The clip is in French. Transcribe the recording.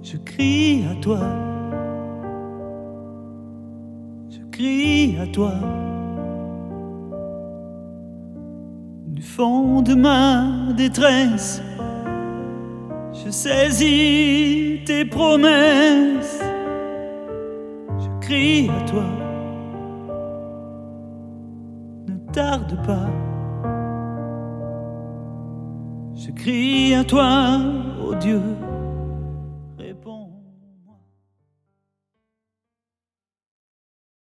Je crie à toi, je crie à toi. Du fond de ma détresse, je saisis tes promesses. Je crie à toi, ne tarde pas. Je crie à toi, ô Dieu.